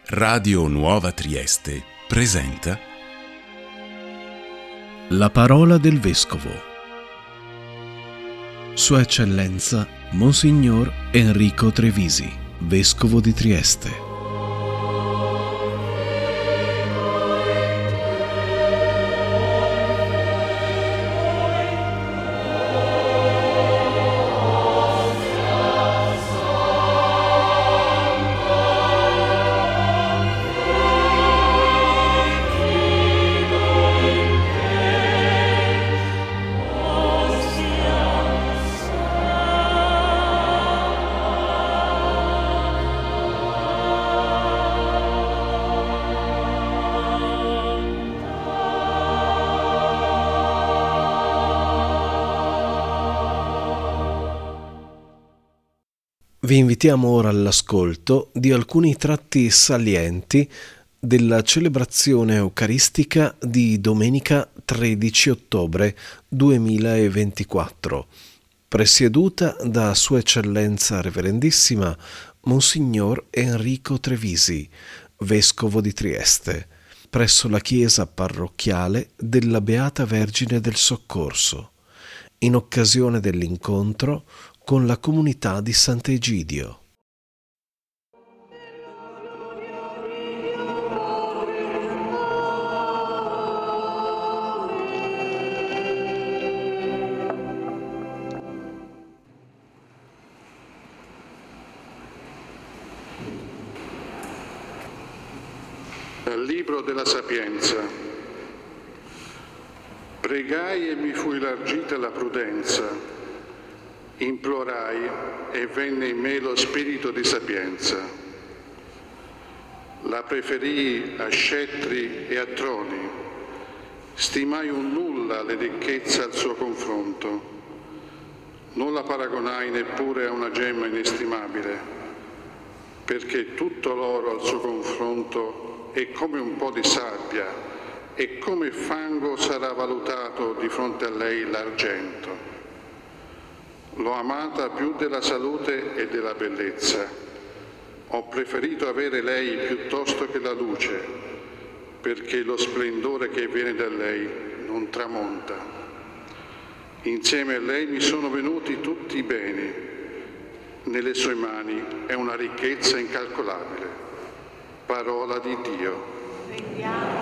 Radio Nuova Trieste presenta La parola del Vescovo. Sua Eccellenza Monsignor Enrico Trevisi, Vescovo di Trieste. Vi invitiamo ora all'ascolto di alcuni tratti salienti della celebrazione eucaristica di domenica 13 ottobre 2024, presieduta da Sua Eccellenza Reverendissima Monsignor Enrico Trevisi, Vescovo di Trieste, presso la chiesa parrocchiale della Beata Vergine del Soccorso, in occasione dell'incontro con la comunità di Sant'Egidio. Dal Libro della Sapienza. Pregai e mi fu elargita la prudenza. Implorai e venne in me lo spirito di sapienza. La preferii a scettri e a troni, stimai un nulla le ricchezze al suo confronto, non la paragonai neppure a una gemma inestimabile, perché tutto l'oro al suo confronto è come un po' di sabbia e come fango sarà valutato di fronte a lei l'argento. L'ho amata più della salute e della bellezza. Ho preferito avere lei piuttosto che la luce, perché lo splendore che viene da lei non tramonta. Insieme a lei mi sono venuti tutti i beni. Nelle sue mani è una ricchezza incalcolabile. Parola di Dio.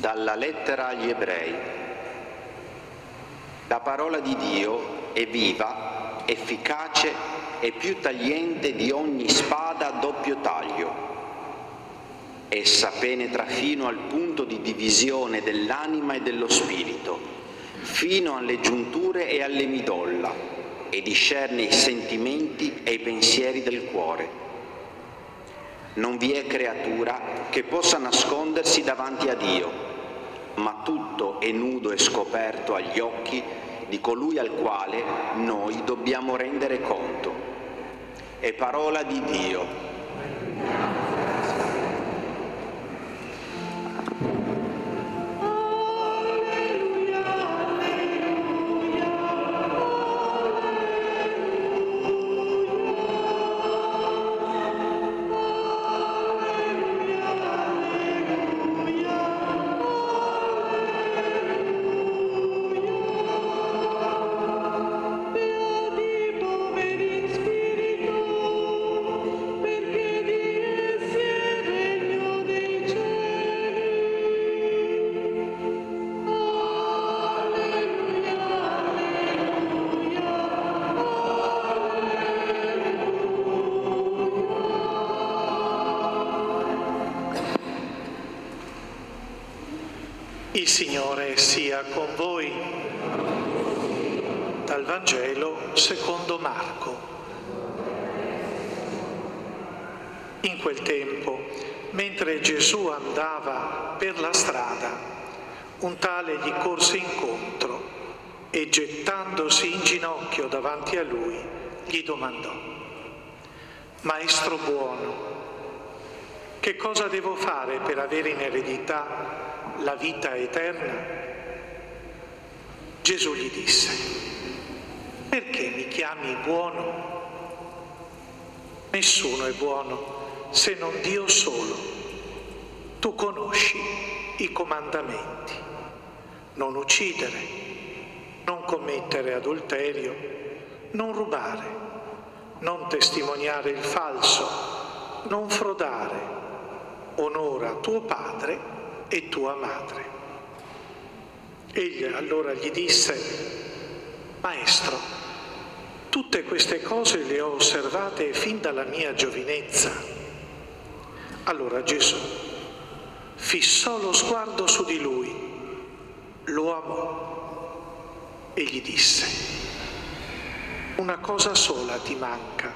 Dalla lettera agli Ebrei. La parola di Dio è viva, efficace e più tagliente di ogni spada a doppio taglio. Essa penetra fino al punto di divisione dell'anima e dello spirito, fino alle giunture e alle midolla, e discerne i sentimenti e i pensieri del cuore. Non vi è creatura che possa nascondersi davanti a Dio, ma tutto è nudo e scoperto agli occhi di colui al quale noi dobbiamo rendere conto. È parola di Dio. Il Signore sia con voi. Dal Vangelo secondo Marco. In quel tempo, mentre Gesù andava per la strada, un tale gli corse incontro e, gettandosi in ginocchio davanti a lui, gli domandò: Maestro buono, che cosa devo fare per avere in eredità la vita eterna? Gesù gli disse: perché mi chiami buono? Nessuno è buono se non Dio solo. Tu conosci i comandamenti: non uccidere, non commettere adulterio, non rubare, non testimoniare il falso, non frodare, onora tuo padre e tua madre. Egli allora gli disse: Maestro, tutte queste cose le ho osservate fin dalla mia giovinezza. Allora Gesù fissò lo sguardo su di lui, lo amò e gli disse: una cosa sola ti manca.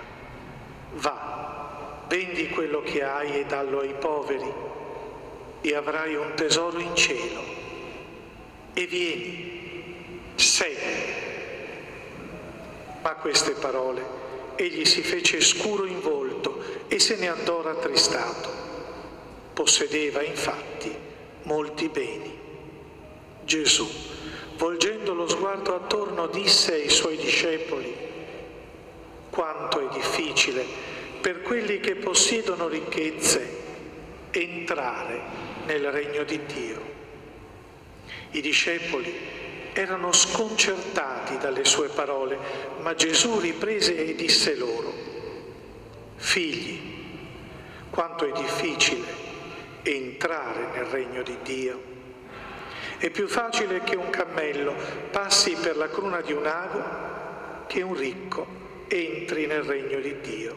Va, vendi quello che hai e dallo ai poveri, e avrai un tesoro in cielo, e vieni, segui. Ma a queste parole egli si fece scuro in volto e se ne andò rattristato. Possedeva infatti molti beni. Gesù, volgendo lo sguardo attorno, disse ai suoi discepoli: quanto è difficile per quelli che possiedono ricchezze entrare nel regno di Dio. I discepoli erano sconcertati dalle sue parole, ma Gesù riprese e disse loro: figli, quanto è difficile entrare nel regno di Dio. È più facile che un cammello passi per la cruna di un ago che un ricco entri nel regno di Dio.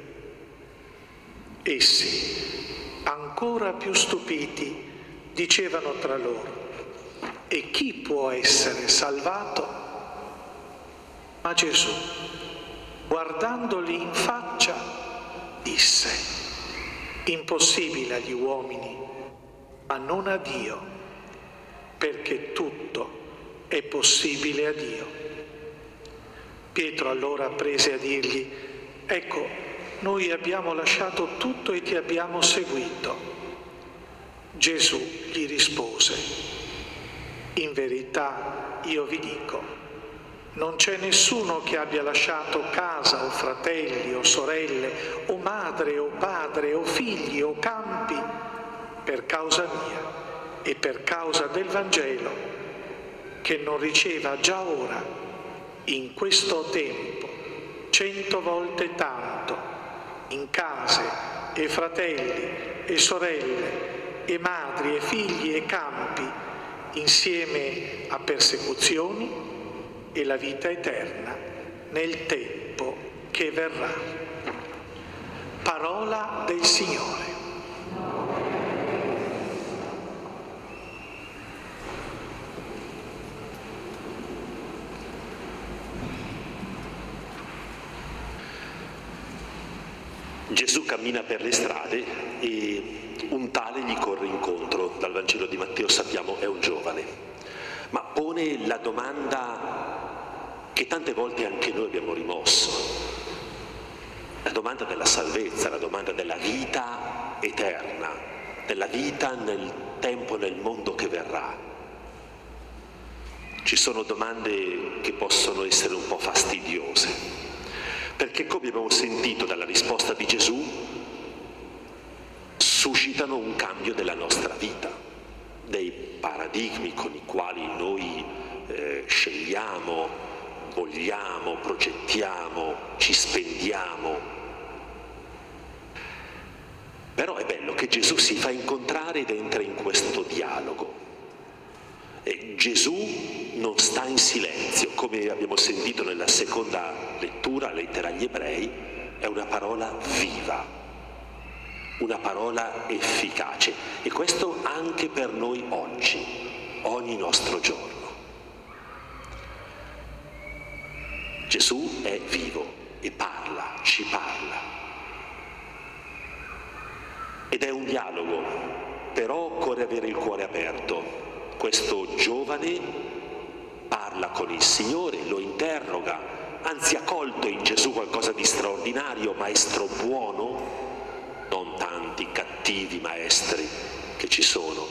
Essi, ancora più stupiti, dicevano tra loro: e chi può essere salvato? Ma Gesù, guardandoli in faccia, disse: impossibile agli uomini, ma non a Dio, perché tutto è possibile a Dio. Pietro allora prese a dirgli: ecco, noi abbiamo lasciato tutto e ti abbiamo seguito. Gesù gli rispose: in verità io vi dico, non c'è nessuno che abbia lasciato casa o fratelli o sorelle o madre o padre o figli o campi per causa mia e per causa del Vangelo, che non riceva già ora, in questo tempo, 100 volte tanto, in case e fratelli e sorelle e madri e figli e campi insieme a persecuzioni e la vita eterna nel tempo che verrà. Parola del Signore. Gesù cammina per le strade e un tale gli corre incontro. Dal Vangelo di Matteo sappiamo è un giovane, ma pone la domanda che tante volte anche noi abbiamo rimosso, la domanda della salvezza, la domanda della vita eterna, della vita nel tempo, nel mondo che verrà. Ci sono domande che possono essere un po' fastidiose, perché come abbiamo sentito dalla risposta di Gesù, suscitano un cambio della nostra vita, dei paradigmi con i quali noi scegliamo, vogliamo, progettiamo, ci spendiamo. Però è bello che Gesù si fa incontrare ed entra in questo dialogo. E Gesù non sta in silenzio, come abbiamo sentito nella seconda lettura, lettera agli Ebrei, è una parola viva, una parola efficace, e questo anche per noi oggi, ogni nostro giorno. Gesù è vivo e parla, ci parla. Ed è un dialogo, però occorre avere il cuore aperto. Questo giovane parla con il Signore, lo interroga, anzi ha colto in Gesù qualcosa di straordinario, maestro buono, non tanti cattivi maestri che ci sono.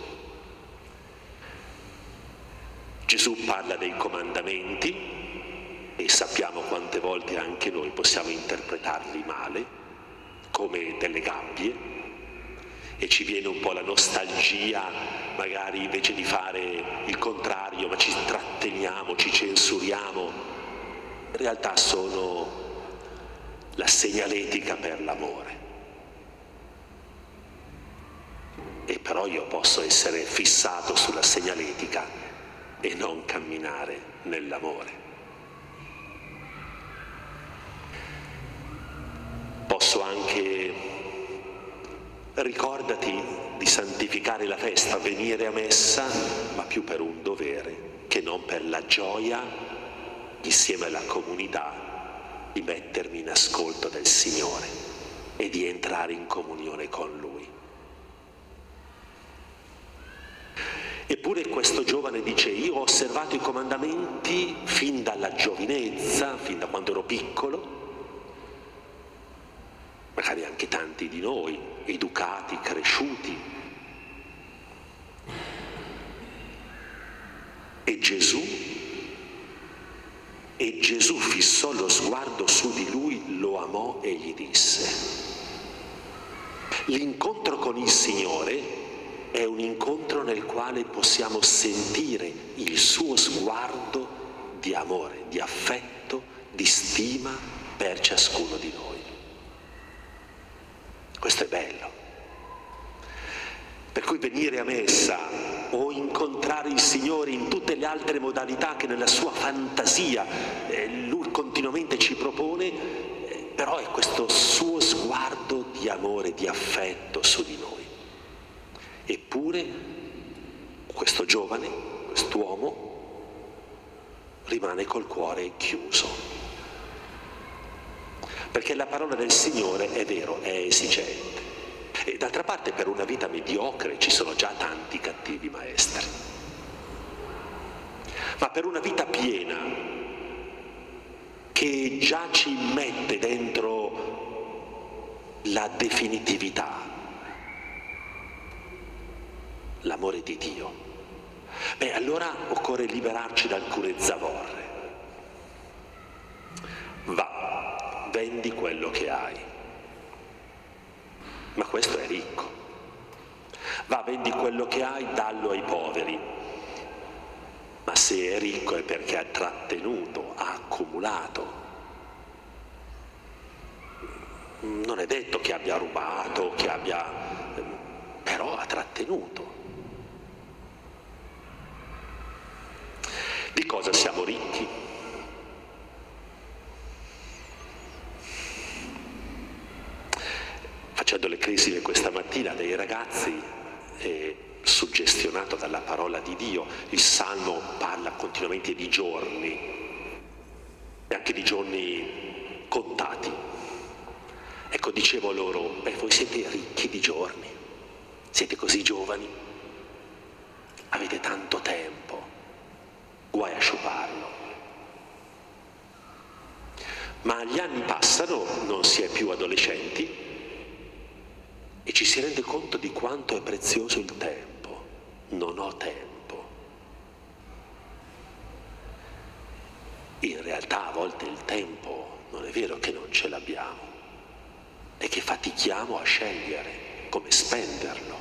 Gesù parla dei comandamenti e sappiamo quante volte anche noi possiamo interpretarli male, come delle gabbie, e ci viene un po' la nostalgia, magari invece di fare il contrario, ma ci tratteniamo, ci censuriamo. In realtà sono la segnaletica per l'amore. E però io posso essere fissato sulla segnaletica e non camminare nell'amore. Posso anche ricordati di santificare la festa, venire a messa, ma più per un dovere che non per la gioia, insieme alla comunità, di mettermi in ascolto del Signore e di entrare in comunione con Lui. Eppure questo giovane dice: io ho osservato i comandamenti fin dalla giovinezza, fin da quando ero piccolo, magari anche tanti di noi, educati, cresciuti. E Gesù fissò lo sguardo su di lui, lo amò e gli disse. L'incontro con il Signore è un incontro nel quale possiamo sentire il suo sguardo di amore, di affetto, di stima per ciascuno di noi. Questo è bello. Per cui venire a messa o incontrare il Signore in tutte le altre modalità che nella sua fantasia Lui continuamente ci propone, però è questo suo sguardo di amore, di affetto su di noi. Eppure questo giovane, quest'uomo, rimane col cuore chiuso. Perché la parola del Signore è vero, è esigente. E d'altra parte per una vita mediocre ci sono già tanti cattivi maestri. Ma per una vita piena, che già ci mette dentro la definitività, l'amore di Dio, allora occorre liberarci da alcune zavorre. Va, vendi quello che hai. Ma questo è ricco. Va, vendi quello che hai, dallo ai poveri. Ma se è ricco è perché ha trattenuto, ha accumulato. Non è detto che abbia rubato, però ha trattenuto. Di cosa siamo ricchi? Facendo le cresime questa mattina dei ragazzi, suggestionato dalla parola di Dio, il Salmo parla continuamente di giorni, e anche di giorni contati. Ecco, dicevo loro, voi siete ricchi di giorni, siete così giovani, avete tanto tempo, guai a sciuparlo. Ma gli anni passano, non si è più adolescenti e ci si rende conto di quanto è prezioso il tempo. Non ho tempo. In realtà a volte il tempo non è vero che non ce l'abbiamo, è che fatichiamo a scegliere come spenderlo.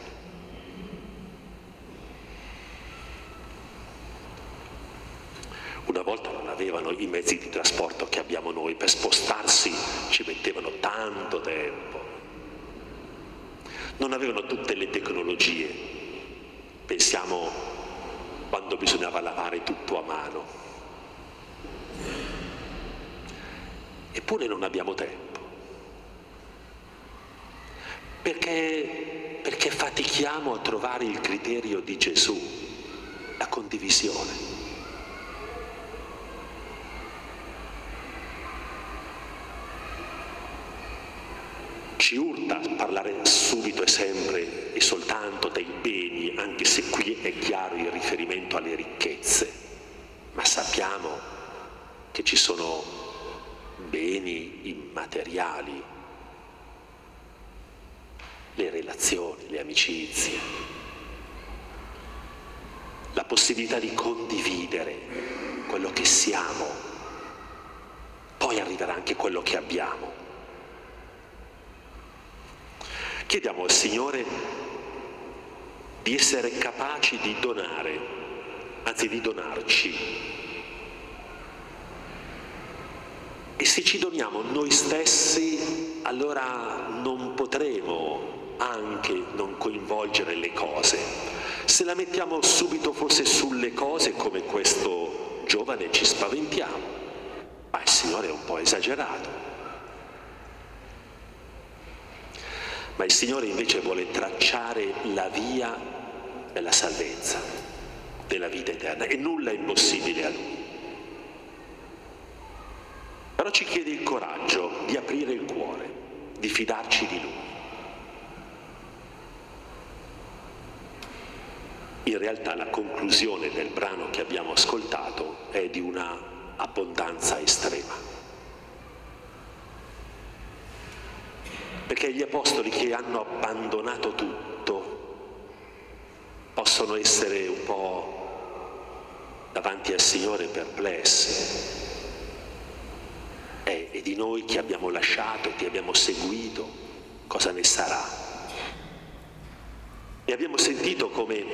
Una volta non avevano i mezzi di trasporto che abbiamo noi, per spostarsi ci mettevano tanto tempo. Non avevano tutte le tecnologie. Pensiamo quando bisognava lavare tutto a mano. Eppure non abbiamo tempo. Perché fatichiamo a trovare il criterio di Gesù, la condivisione. Ci urta parlare subito e sempre e soltanto dei beni, anche se qui è chiaro il riferimento alle ricchezze, ma sappiamo che ci sono beni immateriali, le relazioni, le amicizie, la possibilità di condividere quello che siamo, poi arriverà anche quello che abbiamo. Chiediamo al Signore di essere capaci di donare, anzi di donarci. E se ci doniamo noi stessi, allora non potremo anche non coinvolgere le cose. Se la mettiamo subito forse sulle cose, come questo giovane, ci spaventiamo. Ma il Signore è un po' esagerato. Ma il Signore invece vuole tracciare la via della salvezza, della vita eterna, e nulla è impossibile a Lui. Però ci chiede il coraggio di aprire il cuore, di fidarci di Lui. In realtà la conclusione del brano che abbiamo ascoltato è di una abbondanza estrema. Perché gli apostoli che hanno abbandonato tutto possono essere un po' davanti al Signore perplessi. E di noi che abbiamo lasciato e che abbiamo seguito, cosa ne sarà? E abbiamo sentito come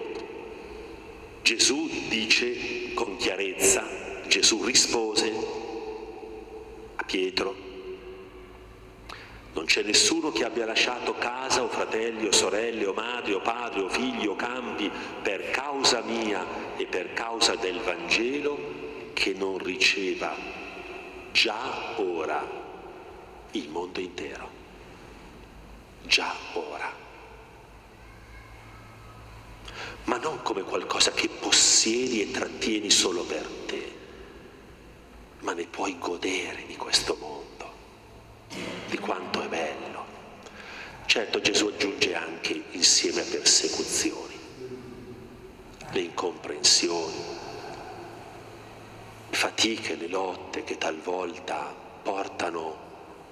Gesù dice con chiarezza, Gesù rispose a Pietro: non c'è nessuno che abbia lasciato casa o fratelli o sorelle o madre o padre o figli o campi per causa mia e per causa del Vangelo che non riceva già ora il mondo intero. Già ora. Ma non come qualcosa che possiedi e trattieni solo per te, ma ne puoi godere di questo mondo. Di quanto è bello. Certo, Gesù aggiunge anche insieme a persecuzioni, le incomprensioni, le fatiche, le lotte che talvolta portano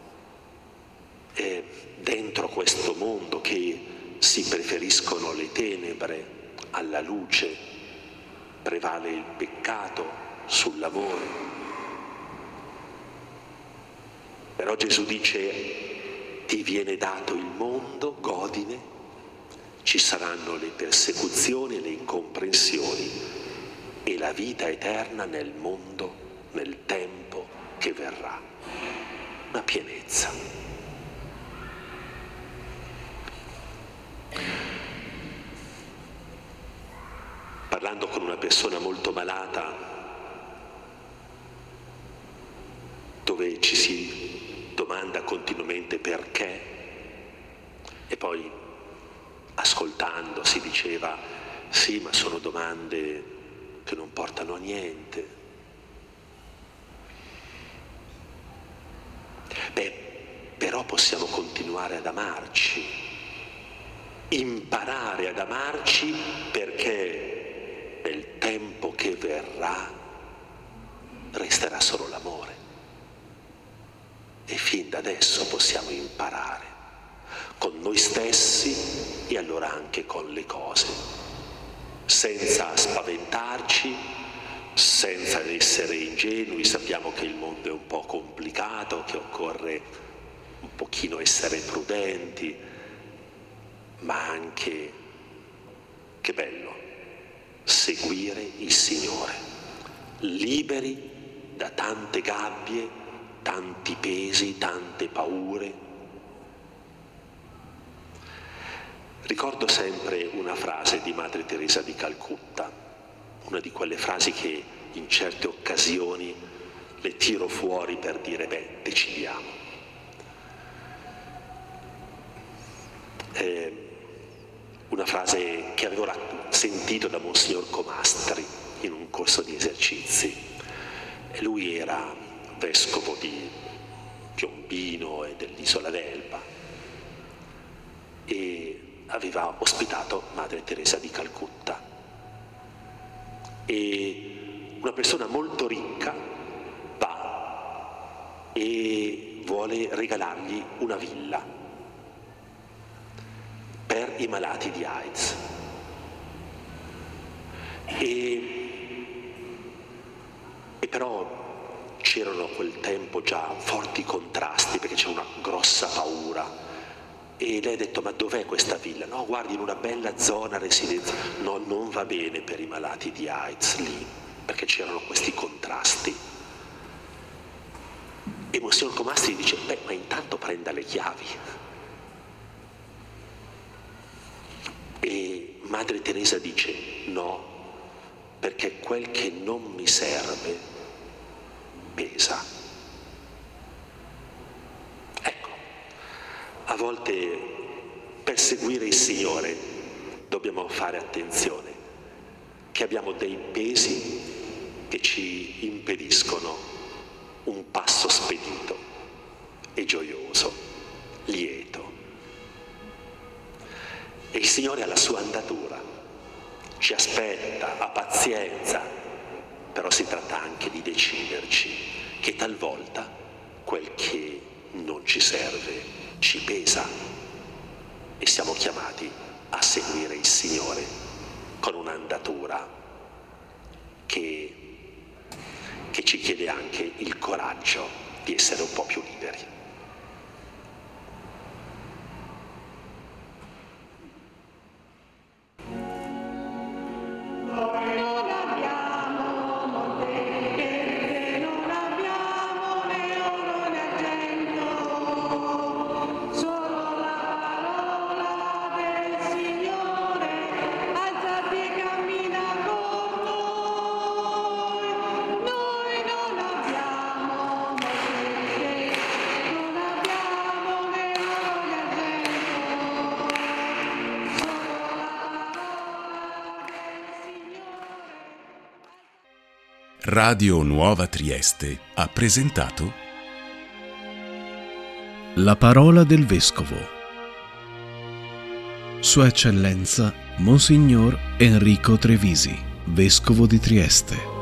dentro questo mondo, che si preferiscono le tenebre alla luce, prevale il peccato sull'amore. Però Gesù dice: ti viene dato il mondo, godine, ci saranno le persecuzioni, le incomprensioni e la vita eterna nel mondo, nel tempo che verrà. Una pienezza. Parlando con una persona molto malata, dove ci si domanda continuamente perché, e poi ascoltando si diceva sì, ma sono domande che non portano a niente. Però possiamo continuare ad amarci, imparare ad amarci, perché nel tempo che verrà resterà solo l'amore. E fin da adesso possiamo imparare con noi stessi e allora anche con le cose, senza spaventarci, senza essere ingenui. Sappiamo che il mondo è un po' complicato, che occorre un pochino essere prudenti, ma anche, che bello, seguire il Signore, liberi da tante gabbie, tanti pesi, tante paure. Ricordo sempre una frase di Madre Teresa di Calcutta, una di quelle frasi che in certe occasioni le tiro fuori per dire decidiamo. Una frase che avevo sentito da Monsignor Comastri in un corso di esercizi. E lui era vescovo di Piombino e dell'isola d'Elba e aveva ospitato Madre Teresa di Calcutta. E una persona molto ricca va e vuole regalargli una villa per i malati di AIDS. E però c'erano a quel tempo già forti contrasti, perché c'era una grossa paura. E lei ha detto: ma dov'è questa villa? No, guardi, in una bella zona residenziale. No, non va bene per i malati di AIDS lì, perché c'erano questi contrasti. E Monsignor Comastri dice: ma intanto prenda le chiavi. E Madre Teresa dice: no, perché quel che non mi serve pesa. Ecco, a volte per seguire il Signore dobbiamo fare attenzione, che abbiamo dei pesi che ci impediscono un passo spedito e gioioso, lieto. E il Signore ha la sua andatura, ci aspetta, ha pazienza, però si tratta anche di deciderci che talvolta quel che non ci serve ci pesa e siamo chiamati a seguire il Signore con un'andatura che ci chiede anche il coraggio di essere un po' più liberi. Radio Nuova Trieste ha presentato La parola del Vescovo. Sua Eccellenza Monsignor Enrico Trevisi, Vescovo di Trieste.